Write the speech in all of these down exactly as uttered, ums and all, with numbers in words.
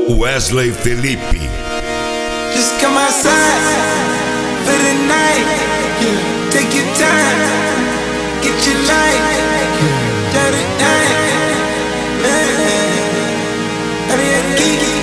Wesley Felipe. Just come outside for the night. Yeah. Take your time, get your life. Shut it down. I mean, I geek it.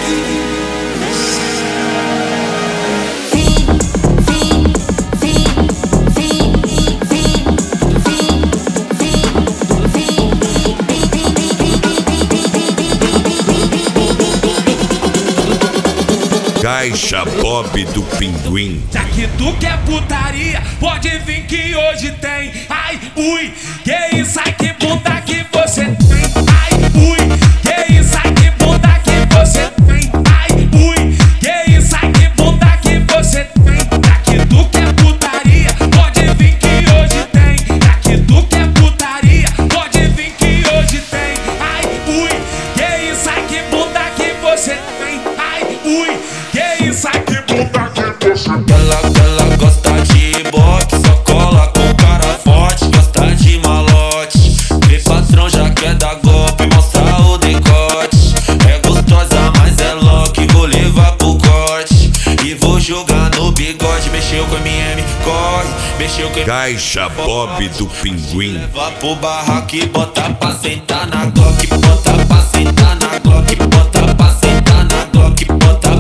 Caixa Bob do Pinguim. Já que tu quer putaria, pode vir que hoje tem. Ai, ui, que isso, ai, que bunda que você tem. Ai, ui, que isso, ai, que bunda que você tem. Ai, ui, que isso, ai, que bunda que você tem. Já que tu quer putaria, pode vir que hoje tem. Já que tu quer putaria, pode vir que hoje tem. Ai, ui, que isso, ai, que bunda que você tem. Ai, ui, que isso, ai, que bunda que você tem. Ela, ela gosta de boxe, só cola com cara forte. Gosta de malote, vê patrão já quer dar golpe, mostra o decote. É gostosa, mas é louca, vou levar pro corte. E vou jogar no bigode, mexeu com M M, corre. Mexeu com Caixa Bob do Pinguim. leva pro barraco e bota pra sentar na Glock. Bota pra sentar na Glock, bota pra sentar na Glock, bota